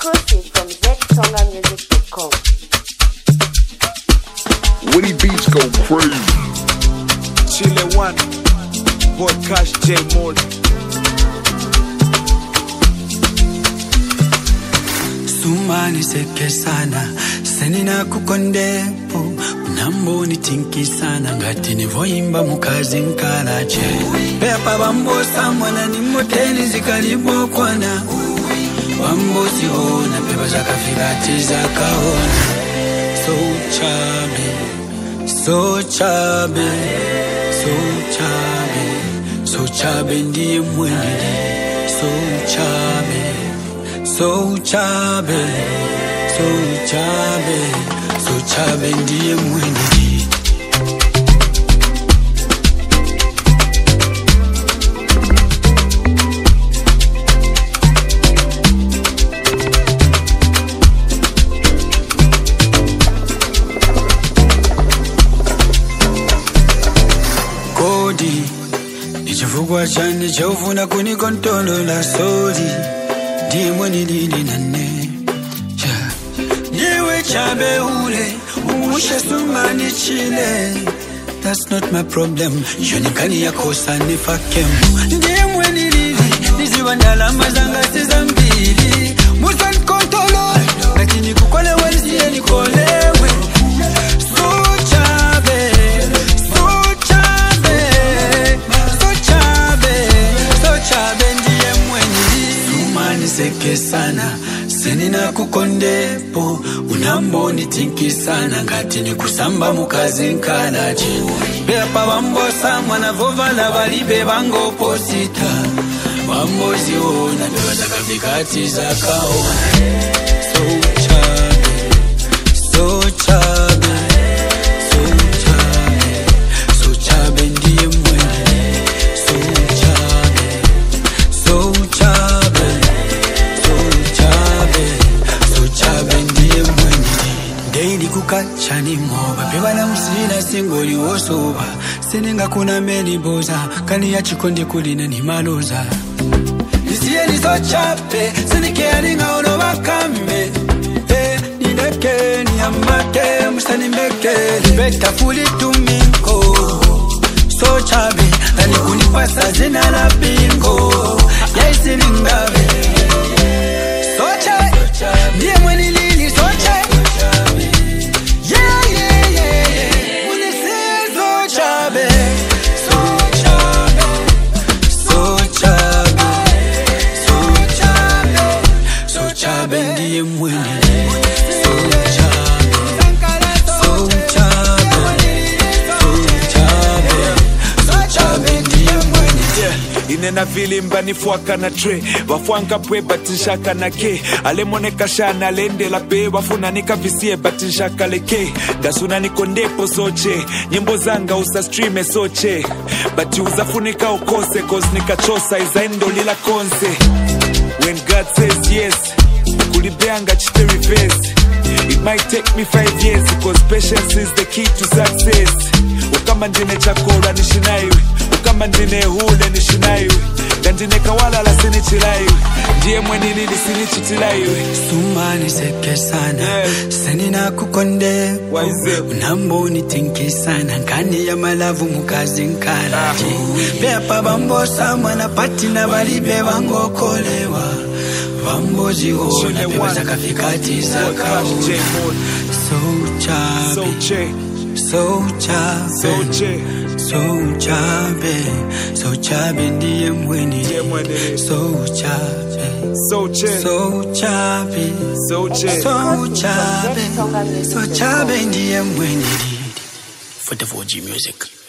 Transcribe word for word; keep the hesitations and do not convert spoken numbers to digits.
Exclusive from z tonga music dot com. Woody Beats go crazy. Chile One, Podcast J Mode. Sumani seke sana, senina kukondepo. Unamboni tinki sana, ngati nivoimba mukazi nkalache. Pepa bambo samwana ni moteli zikalibo kwana. Bambo siona, pepa zakafigati zakaona. So chabe, so chabe, so chabe, so chabe ndiye mwenye. So chabe, so chabe, so chabe, so chabe ndiye mwenye. Kodi nichifukwa chani chaufuna kunikontrola sodi ndiye mwenye lili nane ndiwe chabe ule umushe sumani chile. That's not my problem. Yonikani ya kosa nifakemu ndiye mwenye lili niziwa ndalama zanga sizambili musa nikontolo lakini kukole waliziye nikolewe. So chabe, so chabe, so chabe, so chabe ndiye mwenye sumani seke sana. Senina kukondepo, unamboni tinki sana. Ngati ni kusamba mukazi nkalachi. Bepa bambo samwana vovala balibe bango posita. Bambo ziona, bepa zakafikati zakaona. So chabe, so chabe, so chabe, so chabe ndiye mwenye. So chabe, so chabe, so chabe ndiye mwenye. Daily kukacha ni moba pewa na msina singoli wosoba. Seninga kuna meni boza kani ya chikondi kulina ni maloza. Nisiye ni so chape senike alinga ono wakambe. Eh, nineke ni amate mstani meke Beta fuli tuminko. So chabe tani kunipasa zina la bingo. Yaisi ningabe so chabe ndiye mwenye lili so chabe. Yeah, yeah, yeah, yeah. Mwenye si so chabe. So chabe, so chabe, so chabe, so chabe ndiye mwenye. So chabe, so chabe, so chabe, so chabe ndiye mwenye. Inena vilimba nifuaka na tre wafuanka pwe batinshaka na ke alemoneka shana lende la pe wafuna nika visie batinshaka leke dasuna nikondepo soche nyimbo zanga usa streame soche bati uzafunika ukose cause nikachosa izaendo lila konse. When God says yes kulibeanga chite reverse. It might take me five years because patience is the key to success. Ukama ndine chakora nishinaiwe, ukama ndine hule nishinaiwe, dandine kawala la sinichilaiwe, ndiye mwenye lili sinichitilaiwe. Sumani seke sana, yeah. Senina kukonde unamboni tinki sana. Nkani ya malavu mukazi nkalaji. ah. Bepa bambo samwana patina balibe bango kolewa. Bambo ziona beba zakafikati zakaona. So chabe, so chabe, so chabe, so chabe ndiye mwenye. So chabe, so chabe, so chabe, so chabe, so chabe, so chabe ndiye mwenye. For the four G music.